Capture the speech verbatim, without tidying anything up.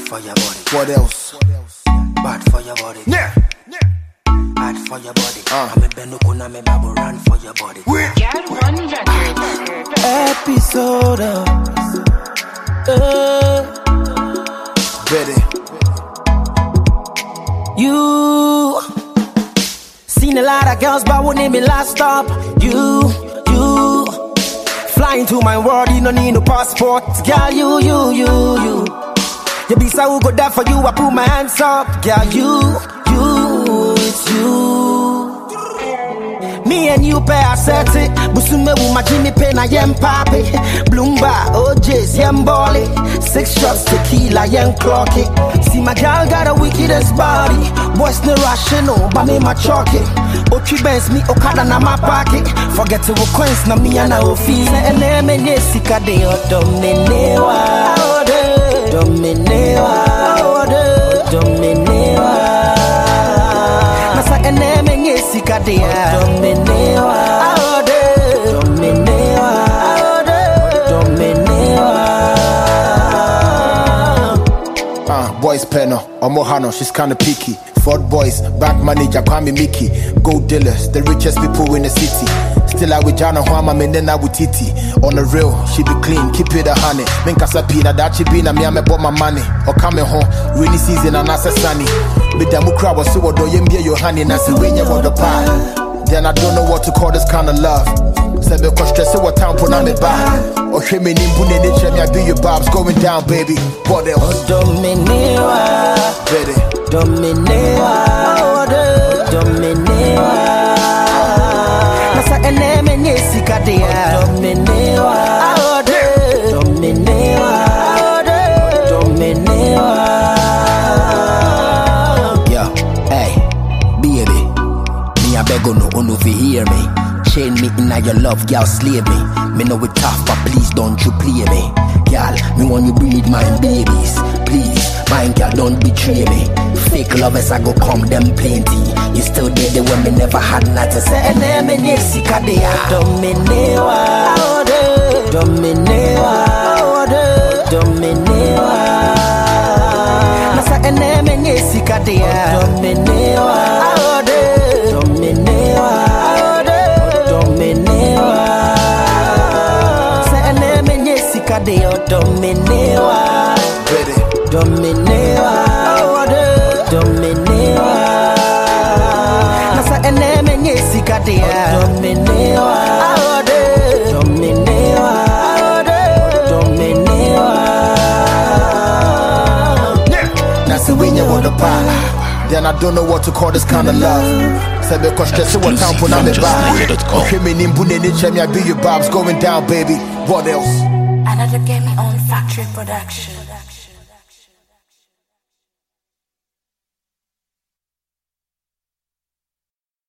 for your body. What else? Bad for your body. Yeah. Bad for your body. Uh. I'm a benukuna me babu run for your body. Get one record. Episode. Uh, Ready. you seen a lot of girls, but wouldn't be last stop. You, you flying to my world, you don't need no passport. Girl, you, you, you, you. You be so good there for you, I put my hands up. Girl, you, you, it's you. Me and you pair a set it. Busume wu ma Jimmy Payne a yen papi. Bloomba, O J's, yen Bolly. Six shots tequila, yen clock it. See my girl got a wickedest body. Boys no rational, but me my chalky. Ochi Benz me Okada na my pocket. Forget to wo coins na me and I will feel. And then me ne sika de o dominewa. Dominewa. Dominewa. Nasa ene me ne sika de dominewa. Dominewa. Dominewa. Uh, boys penno, Omohano, she's kinda picky. Ford boys, bank manager, Kwame Mickey. Gold dealers, the richest people in the city. Still out with Jana Hwama, Menena with Titi. On the real, she be clean, keep it a honey. Minkasa pina, that she be na me, I bought my money. Or coming home, rainy season and nasa sunny. But the mukra was so do you be your honey, nasa when you want the pie. Then I don't know what to call this kind of love. Sebe kwa stress what time put on me back. Or she me nimbune nature, me I be your bobs going down, baby. What else? Dominewa. Ready. Dominewa. Dominewa. Nasa ene me ne sika de dominewa. Dominewa. Dominewa. Yo, hey, baby. Me a beg no one over hear me. Chain me in your love, girl, slave me. Me know it tough, but please don't you play me. Girl, me want you breed my babies. Please, my girl, don't betray me. Fake lovers, I go come them plenty. You still did the when me never had nothing. Say, and then me ne sika de dominewa. Dominewa. Dominewa. Nasa and then me ne sika de dominewa. Dominewa. Dominewa. Say and then me ne sika de dominewa. Ready. Dominewa. Dominewa. Nasa ene me nye sika de dominewa. Dominewa. Dominewa. Nasa when you want the pie. Then I don't know what to call this kind of love. Sebe kwa stress what time put on me back. Okay, me nimbune nature, me I be your bobs going down, baby. What else? Another game on Factory Production.